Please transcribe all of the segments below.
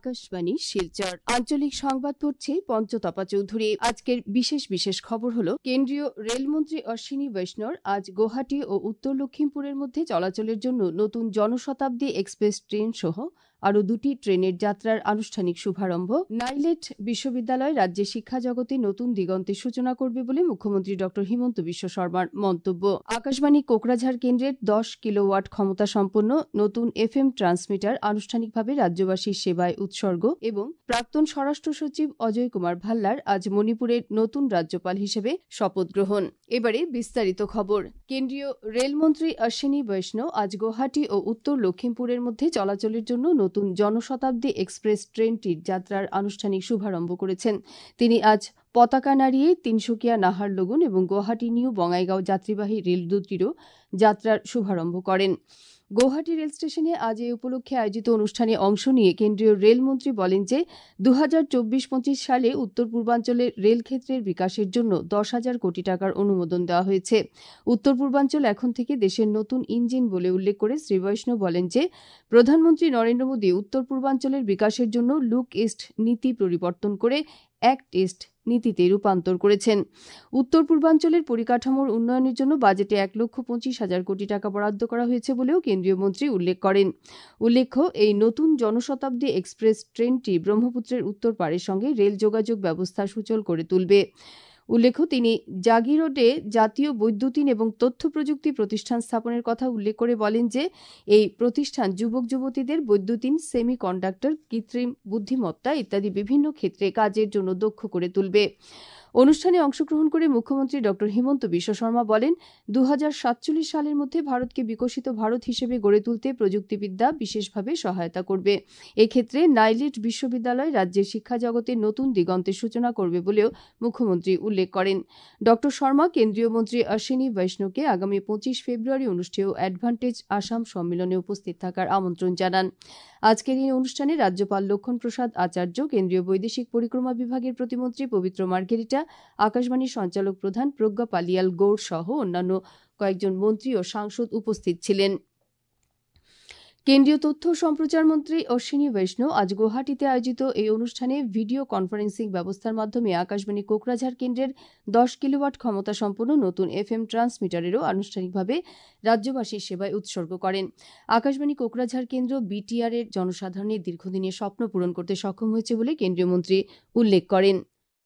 আকাশবাণী শিলচর আঞ্চলিক সংবাদ পড়ছে পঞ্চতপা চৌধুরী। আজকের বিশেষ খবর হলো, কেন্দ্রীয় রেলমন্ত্রী অশ্বিনী বৈষ্ণব আজ গুয়াহাটি ও উত্তর লক্ষিমপুরের মধ্যে চলাচলের জন্য নতুন জনশতাব্দী এক্সপ্রেস ট্রেন সহ আরও 2টি ট্রেনের যাত্রার আনুষ্ঠানিক শুভারম্ভ। নাইলেট বিশ্ববিদ্যালয় রাজ্যের শিক্ষা জগতে নতুন দিগন্তের সূচনা করবে বলে মুখ্যমন্ত্রী ড হিমন্ত বিশ্ব শর্মার মন্তব্য। আকাশবাণী কোকরাঝাড় কেন্দ্রের 10 কিলোওয়াট ক্ষমতা সম্পন্ন নতুন FM ট্রান্সমিটার আনুষ্ঠানিকভাবে রাজ্যবাসীর সেবায় উৎসর্গ এবং প্রাক্তন স্বরাষ্ট্র সচিব অজয় কুমার ভাল্লার আজ মণিপুরের নতুন রাজ্যপাল হিসেবে শপথ গ্রহণ। এবারে বিস্তারিত খবর। কেন্দ্রীয় রেলমন্ত্রী অশ্বিনী বৈষ্ণব আজ গুয়াহাটি ও উত্তর লক্ষিমপুরের মধ্যে চলাচলের জন্য নতুন জনশতাব্দী এক্সপ্রেস ট্রেনটির যাত্রার আনুষ্ঠানিক শুভারম্ভ করেছেন। তিনি আজ পতাকা নাড়িয়ে তিনসুকিয়া নাহারলগুন এবং গুয়াহাটি নিউ বঙ্গাইগাঁও যাত্রীবাহী রেল দুটিরও যাত্রার শুভারম্ভ করেন। গুয়াহাটি রেল স্টেশনে আজ এই উপলক্ষে আয়োজিত অনুষ্ঠানে অংশ নিয়ে কেন্দ্রীয় রেলমন্ত্রী বলেন যে 2024-25 সালে উত্তর পূর্বাঞ্চলের রেল ক্ষেত্রের বিকাশের জন্য 10,000 কোটি টাকার অনুমোদন দেওয়া হয়েছে। উত্তর পূর্বাঞ্চল এখন থেকে দেশের নতুন ইঞ্জিন বলে উল্লেখ করে শ্রী বৈষ্ণব বলেন যে প্রধানমন্ত্রী নরেন্দ্র মোদী উত্তর পূর্বাঞ্চলের বিকাশের জন্য লুক ইস্ট নীতি পরিবর্তন করে অ্যাক্ট ইস্ট নীতিতে রূপান্তর করেছেন। উত্তর পূর্বাঞ্চলের পরিকাঠামোর উন্নয়নের জন্য বাজেটে 1,25,000 কোটি টাকা বরাদ্দ করা হয়েছে বলেও কেন্দ্রীয় মন্ত্রী উল্লেখ করেন। উল্লেখ্য, এই নতুন জনশতাব্দী এক্সপ্রেস ট্রেনটি ব্রহ্মপুত্রের উত্তর পাড়ের সঙ্গে রেল যোগাযোগ ব্যবস্থা সুচল করে তুলবে। উল্লেখ্য, তিনি জাগিরোডে জাতীয় বৈদ্যুতিন এবং তথ্য প্রযুক্তি প্রতিষ্ঠান স্থাপনের কথা উল্লেখ করে বলেন যে এই প্রতিষ্ঠান যুবক যুবতীদের বৈদ্যুতিন, সেমি কন্ডাক্টর, কৃত্রিম বুদ্ধিমত্তা ইত্যাদি বিভিন্ন ক্ষেত্রে কাজের জন্য দক্ষ করে তুলবে। অনুষ্ঠানে অংশগ্রহণ করে মুখ্যমন্ত্রী ড হিমন্ত বিশ্ব শর্মা বলেন, 2047 সালের মধ্যে ভারতকে বিকশিত ভারত হিসেবে গড়ে তুলতে প্রযুক্তিবিদ্যা বিশেষভাবে সহায়তা করবে। এক্ষেত্রে নাইলেট বিশ্ববিদ্যালয় রাজ্যের শিক্ষা জগতে নতুন দিগন্তের সূচনা করবে বলেও মুখ্যমন্ত্রী উল্লেখ করেন। ড শর্মা কেন্দ্রীয় মন্ত্রী অশ্বিনী বৈষ্ণবকে আগামী 25 ফেব্রুয়ারি অনুষ্ঠেয় অ্যাডভান্টেজ আসাম সম্মেলনে উপস্থিত থাকার আমন্ত্রণ জানান। আজকের এই অনুষ্ঠানে রাজ্যপাল লক্ষণ প্রসাদ আচার্য, কেন্দ্রীয় বৈদেশিক পরিক্রমা বিভাগের প্রতিমন্ত্রী পবিত্র মার্গেরিটা, আকাশবাণীর সঞ্চালক প্রধান প্রজ্ঞা পালিয়াল গৌড় সহ অন্যান্য কয়েকজন মন্ত্রী ও সাংসদ উপস্থিত ছিলেন। কেন্দ্রীয় তথ্য ও সম্প্রচার মন্ত্রী অশ্বিনী বৈষ্ণব আজ গুয়াহাটিতে আয়োজিত এই অনুষ্ঠানে ভিডিও কনফারেন্সিং ব্যবস্থার মাধ্যমে আকাশবাণী কোকরাঝাড় কেন্দ্রের 10 কিলোওয়াট ক্ষমতা সম্পন্ন নতুন FM ট্রান্সমিটারেরও আনুষ্ঠানিকভাবে রাজ্যবাসীর সেবায় উৎসর্গ করেন। আকাশবাণী কোকরাঝাড় কেন্দ্র BTR এর জনসাধারণের দীর্ঘদিনের স্বপ্ন পূরণ করতে সক্ষম হয়েছে বলে কেন্দ্রীয় মন্ত্রী উল্লেখ করেন।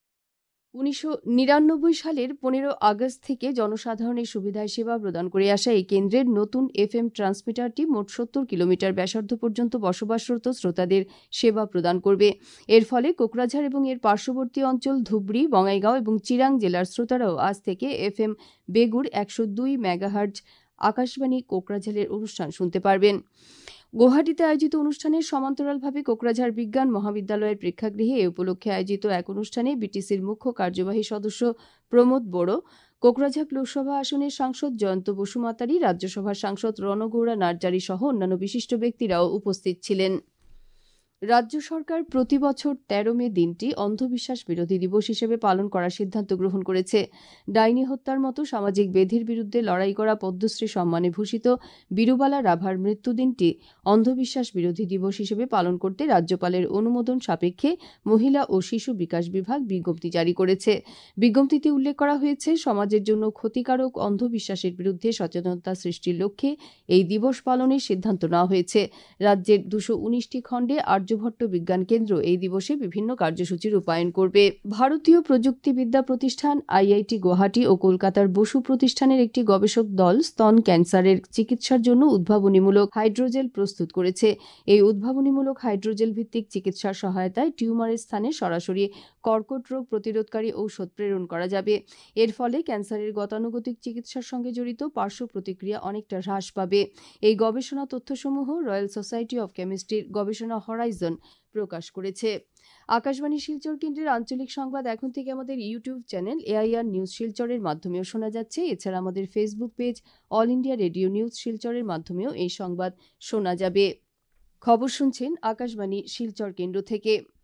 1999 সালের 15 আগস্ট থেকে জনসাধারণের সুবিধায় সেবা প্রদান করে আসা এই কেন্দ্রের নতুন FM ট্রান্সমিটারটি মোট 70 কিলোমিটার ব্যাসার্ধ পর্যন্ত বসবাসরত শ্রোতাদের সেবা প্রদান করবে। এর ফলে কোকরাঝাড় এবং এর পার্শ্ববর্তী অঞ্চল ধুবড়ী, বঙ্গাইগাঁও এবং চিরাং জেলার শ্রোতারাও আজ থেকে FM বেগুড় 102 মেগাহার্জ আকাশবাণী কোকরাঝাড়ের অনুষ্ঠান শুনতে পারবেন। গুয়াহাটিতে আয়োজিত অনুষ্ঠানের সমান্তরালভাবে কোকরাঝাড় বিজ্ঞান মহাবিদ্যালয়ের প্রেক্ষাগৃহে এ উপলক্ষে আয়োজিত এক অনুষ্ঠানে বিটিসির মুখ্য কার্যবাহী সদস্য প্রমোদ বড়ো, কোকরাঝাড় লোকসভা আসনের সাংসদ জয়ন্ত বসুমাতারি, রাজ্যসভার সাংসদ রণগৌড়া নার্জারি সহ অন্যান্য বিশিষ্ট ব্যক্তিরাও উপস্থিত ছিলেন। রাজ্য সরকার প্রতি বছর 13 মে দিনটি অন্ধবিশ্বাস বিরোধী দিবস হিসেবে পালন করার সিদ্ধান্ত গ্রহণ করেছে। ডাইনি হত্যার মতো সামাজিক বেধির বিরুদ্ধে লড়াই করা পদ্মশ্রী সম্মানে ভূষিত বীরুবালা রাভার মৃত্যুদিনটি অন্ধবিশ্বাস বিরোধী দিবস হিসেবে পালন করতে রাজ্যপালের অনুমোদন সাপেক্ষে মহিলা ও শিশু বিকাশ বিভাগ বিজ্ঞপ্তি জারি করেছে। বিজ্ঞপ্তিতে উল্লেখ করা হয়েছে, সমাজের জন্য ক্ষতিকারক অন্ধবিশ্বাসের বিরুদ্ধে সচেতনতা সৃষ্টির লক্ষ্যে এই দিবস পালনের সিদ্ধান্ত নেওয়া হয়েছে। রাজ্যের 219টি খণ্ডে আর্যভট্ট বিজ্ঞান কেন্দ্র এই দিবসে বিভিন্ন কার্যসূচি রূপায়ণ করবে। ভারতীয় প্রযুক্তিবিদ্যা প্রতিষ্ঠান IIT গুয়াহাটি ও কলকাতার বসু প্রতিষ্ঠানের একটি গবেষক দল স্তন ক্যান্সারের চিকিৎসার জন্য উদ্ভাবনীমূলক হাইড্রোজেল প্রস্তুত করেছে। এই উদ্ভাবনীমূলক হাইড্রোজেল ভিত্তিক চিকিৎসার সহায়তায় টিউমারের স্থানে সরাসরি কর্কট রোগ প্রতিরোধকারী ঔষধ প্রেরণ করা যাবে। এর ফলে ক্যান্সারের গতানুগতিক চিকিৎসার সঙ্গে জড়িত পার্শ্ব প্রতিক্রিয়া অনেকটা হ্রাস পাবে। এই গবেষণা তথ্যসমূহ রয়্যাল সোসাইটি অব কেমিস্ট্রির গবেষণা হরাইজন প্রকাশ করেছে। আকাশবাণী শিলচর কেন্দ্রের আঞ্চলিক সংবাদ এখন থেকে আমাদের ইউটিউব চ্যানেল AIR নিউজ শিলচরের মাধ্যমেও শোনা যাচ্ছে। এছাড়া আমাদের Facebook page All India Radio News শিলচরের মাধ্যমেও এই সংবাদ শোনা যাবে। খবর শুনছেন আকাশবাণী শিলচর কেন্দ্র থেকে।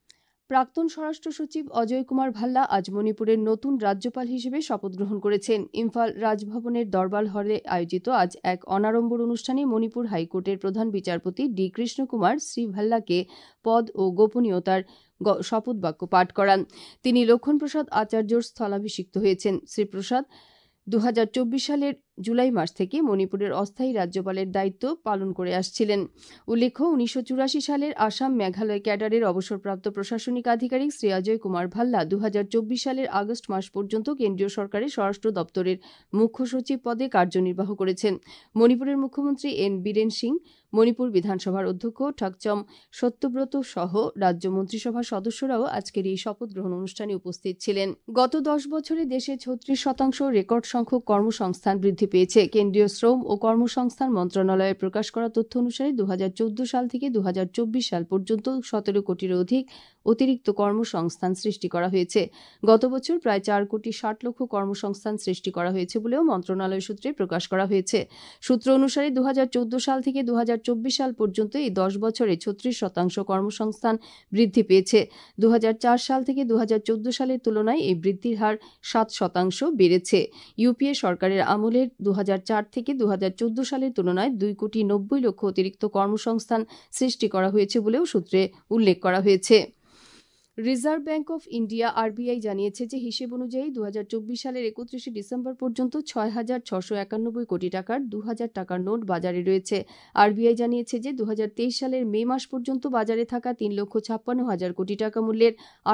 প্রাক্তন স্বরাষ্ট্র সচিব অজয় কুমার ভাল্লা আজ মণিপুরের নতুন রাজ্যপাল হিসেবে শপথ গ্রহণ করেছেন। ইম্ফল রাজভবনের দরবার হলে আয়োজিত আজ এক অনাড়ম্বর অনুষ্ঠানে মণিপুর হাইকোর্টের প্রধান বিচারপতি ডি কৃষ্ণকুমার শ্রী ভাল্লাকে পদ ও গোপনীয়তার শপথ বাক্য পাঠ করান। তিনি লক্ষণপ্রসাদ আচার্যর স্থলাভিষিক্ত হয়েছেন। শ্রী প্রসাদ 2024 সালের জুলাই মাস থেকে মণিপুরের অস্থায়ী রাজ্যপালের দায়িত্ব পালন করে আসছিলেন। উল্লেখ্য 1984 সালের আসাম মেঘালয় ক্যাডারের অবসরপ্রাপ্ত প্রশাসনিক আধিকারিক শ্রী অজয় কুমার ভাল্লা 2024 সালের আগস্ট মাস পর্যন্ত কেন্দ্রীয় সরকারের স্বরাষ্ট্র দপ্তরের মুখ্য সচিব পদে কার্যনির্বাহ করেছেন। মণিপুরের মুখ্যমন্ত্রী এন বীরেন সিং, মণিপুর বিধানসভার অধ্যক্ষ ঠাকচম সত্যব্রত সহ রাজ্য মন্ত্রিসভার সদস্যরাও আজকের এই শপথ গ্রহণ অনুষ্ঠানে উপস্থিত ছিলেন। গত 10 বছরে দেশে 36% রেকর্ড সংখ্যক কর্মসংস্থান বৃদ্ধি পেয়েছে। কেন্দ্রীয় শ্রম ও কর্মসংস্থান মন্ত্রণালয়ের প্রকাশ করা তথ্য অনুসারে 2014 সাল থেকে 2024 সাল পর্যন্ত 17 কোটির অধিক অতিরিক্ত কর্মসংস্থান সৃষ্টি করা হয়েছে। গত বছর প্রায় 4 কোটি 60 লক্ষ কর্মসংস্থান সৃষ্টি করা হয়েছে বলেও মন্ত্রণালয় সূত্রে প্রকাশ করা হয়েছে। সূত্র অনুসারে 2014 সাল থেকে 2024 সাল পর্যন্ত এই 10 বছরে 36% কর্মসংস্থান বৃদ্ধি পেয়েছে। 2004 সাল থেকে 2014 সালের তুলনায় এই বৃদ্ধির হার 7% বেড়েছে। ইউপিএ সরকারের আমলের 2004 থেকে 2014 সালের তুলনায় 2 কোটি 90 লক্ষ অতিরিক্ত কর্মসংস্থান সৃষ্টি করা হয়েছে বলেও সূত্রে উল্লেখ করা হয়েছে। Reserve Bank of India RBI জানিয়েছে যে হিসেব অনুযায়ী 2024 সালের 31 ডিসেম্বর পর্যন্ত 6,691 কোটি টাকার 2,000 টাকার নোট বাজারে রয়েছে। আরবিআই জানিয়েছে যে 2023 সালের মে মাস পর্যন্ত বাজারে থাকা 3,56,000 কোটি টাকা মূল্যের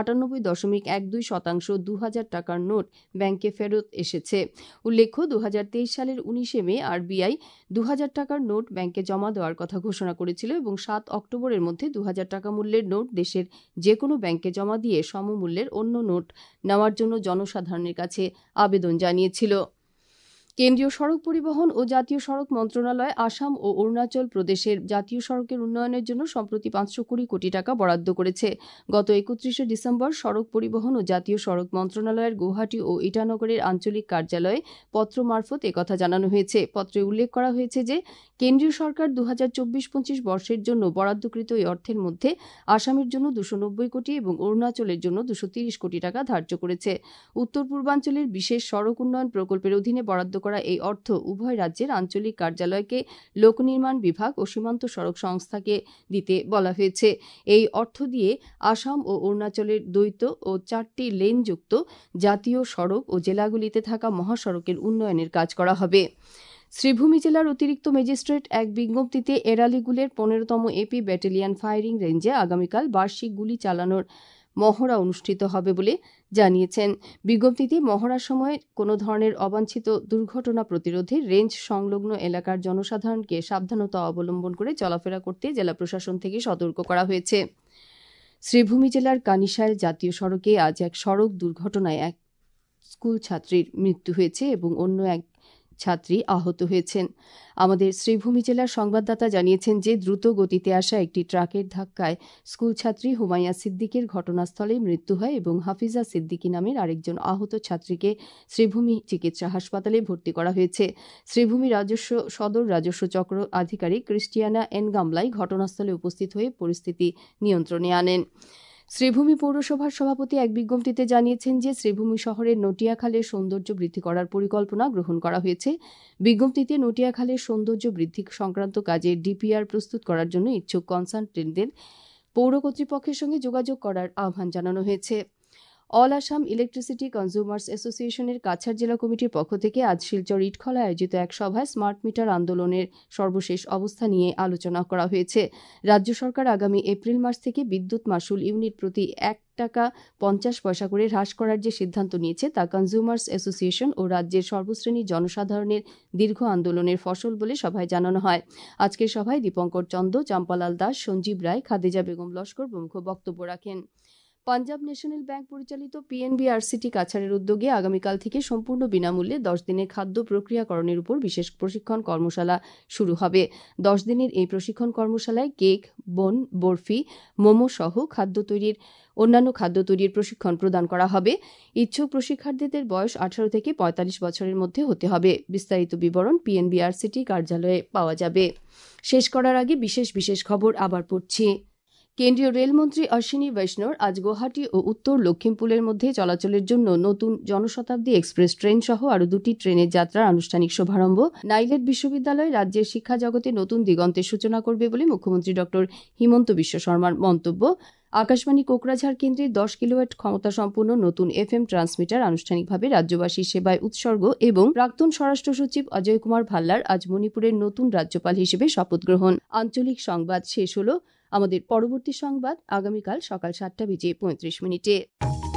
98.12% 2,000 টাকার নোট ব্যাংকে ফেরত এসেছে। উল্লেখ্য 2023 সালের 19 মে আরবিআই 2,000 টাকার নোট ব্যাংকে জমা দেওয়ার কথা ঘোষণা করেছিল এবং 7 অক্টোবরের মধ্যে 2,000 টাকা মূল্যের নোট দেশের যে কোনো ব্যাংকে জমা দিয়ে সমমূল্যের অন্য নোট নেওয়ার জন্য জনসাধারণের কাছে আবেদন জানিয়েছিল। কেন্দ্রীয় সড়ক পরিবহন ও জাতীয় সড়ক মন্ত্রণালয় আসাম ও অরুণাচল প্রদেশের জাতীয় সড়কের উন্নয়নের জন্য সম্প্রতি 520 কোটি টাকা বরাদ্দ করেছে। গত 31 ডিসেম্বর সড়ক পরিবহন ও জাতীয় সড়ক মন্ত্রণালয়ের গুয়াহাটি ও ইটানগরের আঞ্চলিক কার্যালয়ে পত্র মারফত একথা জানানো হয়েছে। পত্রে উল্লেখ করা হয়েছে যে কেন্দ্রীয় সরকার 2024-25 বর্ষের জন্য বরাদ্দকৃত এই অর্থের মধ্যে আসামের জন্য 290 কোটি এবং অরুণাচলের জন্য 230 কোটি টাকা ধার্য করেছে। উত্তর পূর্বাঞ্চলের বিশেষ সড়ক উন্নয়ন প্রকল্পের অধীনে বরাদ্দ করা এই অর্থ উভয় রাজ্যের আঞ্চলিক কার্যালয়কে লোক নির্মাণ বিভাগ ও সীমান্ত সড়ক সংস্থাকে দিতে বলা হয়েছে। এই অর্থ দিয়ে আসাম ও অরুণাচলের দ্বৈত ও 4টি লেনযুক্ত জাতীয় সড়ক ও জেলাগুলিতে থাকা মহাসড়কের উন্নয়নের কাজ করা হবে। শ্রীভূমি জেলার অতিরিক্ত ম্যাজিস্ট্রেট এক বিজ্ঞপ্তিতে এরালিগুলের 15তম এপি ব্যাটালিয়ন ফায়ারিং রেঞ্জে আগামীকাল বার্ষিক গুলি চালানোর মহড়া অনুষ্ঠিত হবে বলে জানিয়েছেন। বিজ্ঞপ্তিতে মহড়ার সময় কোনো ধরনের অবাঞ্ছিত দুর্ঘটনা প্রতিরোধে রেঞ্জ সংলগ্ন এলাকার জনসাধারণকে সাবধানতা অবলম্বন করে চলাফেরা করতে জেলা প্রশাসন থেকে সতর্ক করা হয়েছে। শ্রীভূমি জেলার কানিশাইল জাতীয় সড়কে আজ এক সড়ক দুর্ঘটনায় এক স্কুল ছাত্রীর মৃত্যু হয়েছে এবং অন্য এক ছাত্রী আহত হয়েছেন। আমাদের শ্রীভূমি জেলার সংবাদদাতা জানিয়েছেন যে দ্রুত গতিতে আসা একটি ট্রাকের ধাক্কায় স্কুল ছাত্রী হুমাইয়া সিদ্দিকের ঘটনাস্থলে মৃত্যু হয় এবং হাফিজা সিদ্দিকী নামের আরেকজন আহত ছাত্রীকে শ্রীভূমি চিকিৎসা হাসপাতালে ভর্তি করা হয়েছে। শ্রীভূমি সদর রাজস্ব চক্র আধিকারিক ক্রিস্টিয়ানা এনগামলাই ঘটনাস্থলে উপস্থিত হয়ে পরিস্থিতি নিয়ন্ত্রণে আনেন। শ্রীভূমি পৌরসভার সভাপতি এক বিজ্ঞপ্তিতে জানিয়েছেন যে শ্রীভূমি শহরের নটিয়াখালের সৌন্দর্য বৃদ্ধি করার পরিকল্পনা গ্রহণ করা হয়েছে। বিজ্ঞপ্তিতে নটিয়াখালের সৌন্দর্য বৃদ্ধি সংক্রান্ত কাজে ডিপিআর প্রস্তুত করার জন্য ইচ্ছুক কনসালটেন্টদের পৌর কর্তৃপক্ষের সঙ্গে যোগাযোগ করার আহ্বান জানানো হয়েছে। অল আসাম ইলেকট্রিসিটি কনজিউমার্স অ্যাসোসিয়েশনের কাছাড় জেলা কমিটির পক্ষ থেকে আজ শিলচর ইটখলায় আয়োজিত এক সভায় স্মার্ট মিটার আন্দোলনের সর্বশেষ অবস্থা নিয়ে আলোচনা করা হয়েছে। রাজ্য সরকার আগামী এপ্রিল মাস থেকে বিদ্যুৎ মাশুল ইউনিট প্রতি 1 টাকা 50 পয়সা করে হ্রাস করার যে সিদ্ধান্ত নিয়েছে তা কনজিউমার্স অ্যাসোসিয়েশন ও রাজ্যের সর্বশ্রেণীর জনসাধারণের দীর্ঘ আন্দোলনের ফসল বলে সভায় জানানো হয়। আজকের সভায় দীপঙ্কর চন্দ, চাম্পালাল দাস, সঞ্জীব রায়, খাদিজা বেগম লস্কর প্রমুখ বক্তব্য রাখেন। পাঞ্জাব ন্যাশনাল ব্যাংক পরিচালিত পিএনবি-আরসিটি কাছাড়ের উদ্যোগে আগামীকাল থেকে সম্পূর্ণ বিনামূল্যে 10 দিনের খাদ্য প্রক্রিয়াকরণের উপর বিশেষ প্রশিক্ষণ কর্মশালা শুরু হবে। 10 দিনের এই প্রশিক্ষণ কর্মশালায় কেক, বন, বরফি, মোমো সহ অন্যান্য খাদ্য তৈরির প্রশিক্ষণ প্রদান করা হবে। ইচ্ছুক প্রশিক্ষার্থীদের বয়স 18 থেকে 45 বছরের মধ্যে হতে হবে। বিস্তারিত বিবরণ পিএনবি-আরসিটি কার্যালয়ে পাওয়া যাবে। শেষ করার আগে বিশেষ খবর আবার পড়ছি। কেন্দ্রীয় রেলমন্ত্রী অশ্বিনী বৈষ্ণব আজ গুয়াহাটি ও উত্তর লক্ষিমপুরের মধ্যে চলাচলের জন্য নতুন জনশতাব্দী এক্সপ্রেস ট্রেন সহ আরও 2টি ট্রেনের যাত্রার আনুষ্ঠানিক শুভারম্ভ নাইলেট বিশ্ববিদ্যালয় রাজ্যের শিক্ষা জগতে নতুন দিগন্তের সূচনা করবে বলে মুখ্যমন্ত্রী ড হিমন্ত বিশ্ব শর্মার মন্তব্য। আকাশবাণী কোকরাঝাড় কেন্দ্রের 10 কিলোওয়াট ক্ষমতা সম্পন্ন নতুন FM ট্রান্সমিটার আনুষ্ঠানিকভাবে রাজ্যবাসীর সেবায় উৎসর্গ এবং প্রাক্তন স্বরাষ্ট্র সচিব অজয় কুমার ভাল্লার আজ মণিপুরের নতুন রাজ্যপাল হিসেবে শপথ গ্রহণ। আঞ্চলিক সংবাদ শেষ হল। আমাদের পরবর্তী সংবাদ আগামীকাল সকাল 7:35 মিনিটে।